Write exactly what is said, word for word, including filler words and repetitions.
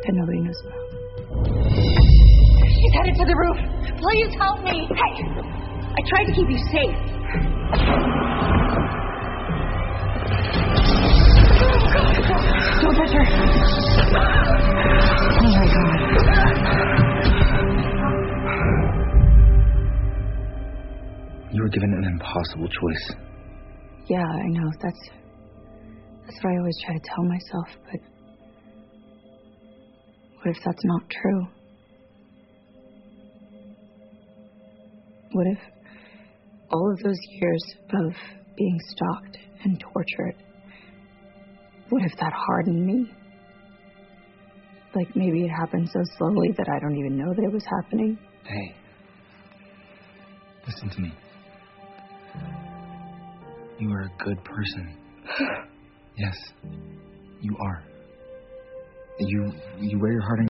that nobody knows about. She's headed to the roof. Please help me. Hey, I tried to keep you safe. Don't touch her. Oh my God. You were given an impossible choice. Yeah, I know. That's that's what I always try to tell myself, but what if that's not true? What if all of those years of being stalked and tortured, what if that hardened me? Like maybe it happened so slowly that I don't even know that it was happening. Hey, listen to me. You are a good person. Yes, you are. You you wear your heart on